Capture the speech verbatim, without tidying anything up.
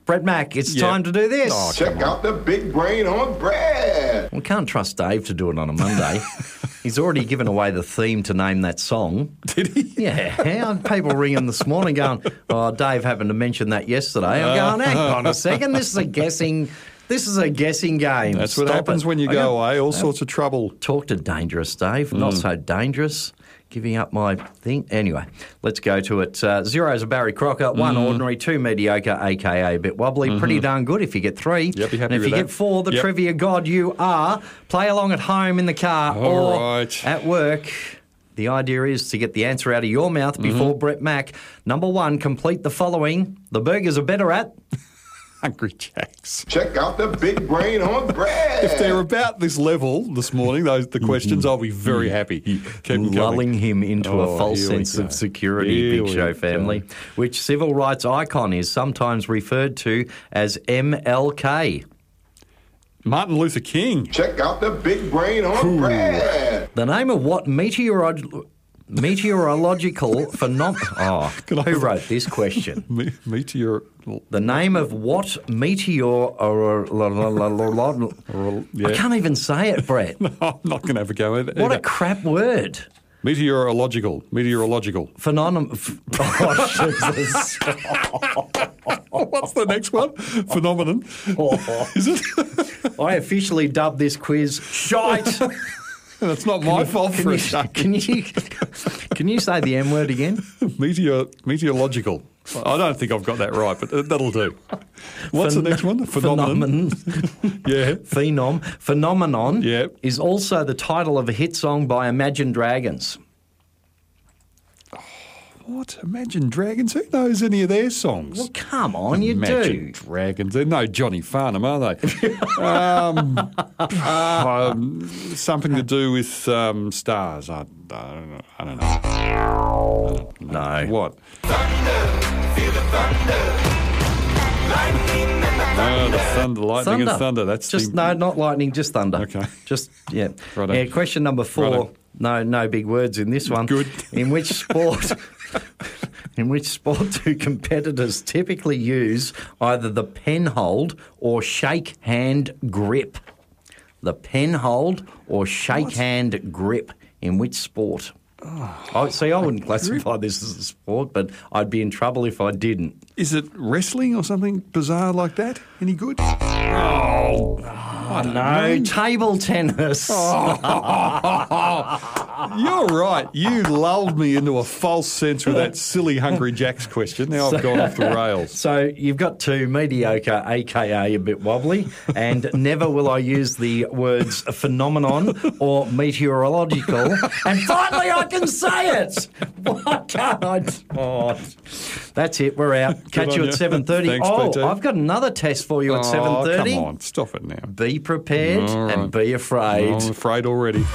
Brett Mack, it's Yep. time to do this. Oh, Check out the big brain on Brad. We can't trust Dave to do it on a Monday. He's already given away the theme to name that song. Did he? Yeah, people ringing this morning going, oh, Dave happened to mention that yesterday. I'm going, hang on a second, this is a guessing... This is a guessing game. That's what Stop happens it. when you I go got- away, all sorts of trouble. Talk to dangerous, Dave. Mm. Not so dangerous. Giving up my thing. Anyway, let's go to it. Uh, zero's a Barry Crocker, one Mm. ordinary, two mediocre, a k a a bit wobbly. Mm-hmm. Pretty darn good if you get three. Yep, be happy and if with you that. get four, the Yep. trivia god you are. Play along at home, in the car, All or right. at work. The idea is to get the answer out of your mouth before Mm-hmm. Brett Mack. Number one, complete the following. The burgers are better at... Hungry Jacks. Check out the big brain on Brad. If they're about this level this morning, those the questions, I'll be very happy. Keep them lulling coming. him into Oh, a false here we sense go. of security, Here Big we Show go. family, which civil rights icon is sometimes referred to as M L K. Martin Luther King. Check out the big brain on Brad. The name of what meteorological meteorological phenomenon... Oh, Can I- who wrote this question? Me- meteor. The name of what meteor... Yeah. I can't even say it, Brett. I'm not going to have a go at it. What a either. crap word. Meteorological. Meteorological. Phenomenon... Oh, Jesus. What's the next one? Phenomenon. Oh. Is it? I officially dubbed this quiz shite. That's not my fault Can for you, a shame. can you can you say the M word again? Meteor, meteorological. I don't think I've got that right, but uh, that'll do. What's Phen- the next one? Phenomenon. Yeah. Phenom. Phenomenon Yeah. is also the title of a hit song by Imagine Dragons. What? Imagine Dragons? Who knows any of their songs? Well, come on, you Imagine do. Dragons. They're no Johnny Farnham, are they? um, um, something to do with um, stars. I, I don't know. I don't know. I don't know. No. What? No, the thunder, lightning and thunder. That's just the, no, not lightning, just thunder. Okay. Just yeah. Righto. Yeah. Question number four. Righto. No, no big words in this one. Good. In which sport? In which sport do competitors typically use either the pen hold or shake hand grip? The pen hold or shake hand grip. In which sport? Oh, see, I wouldn't classify this as a sport, but I'd be in trouble if I didn't. Is it wrestling or something bizarre like that? Any good? Oh, I don't No, know. table tennis. You're right. You lulled me into a false sense with that silly Hungry Jacks question. Now I've gone off the rails. So you've got two, mediocre, a k a a bit wobbly, and never will I use the words phenomenon or meteorological. And finally I can say it. Why can't I? Oh, that's it. We're out. Catch on you you. at seven thirty. Thanks, Oh, P T. I've got another test for you at seven Oh, thirty. come on. Stop it now. Be prepared All right. and be afraid. I'm afraid already.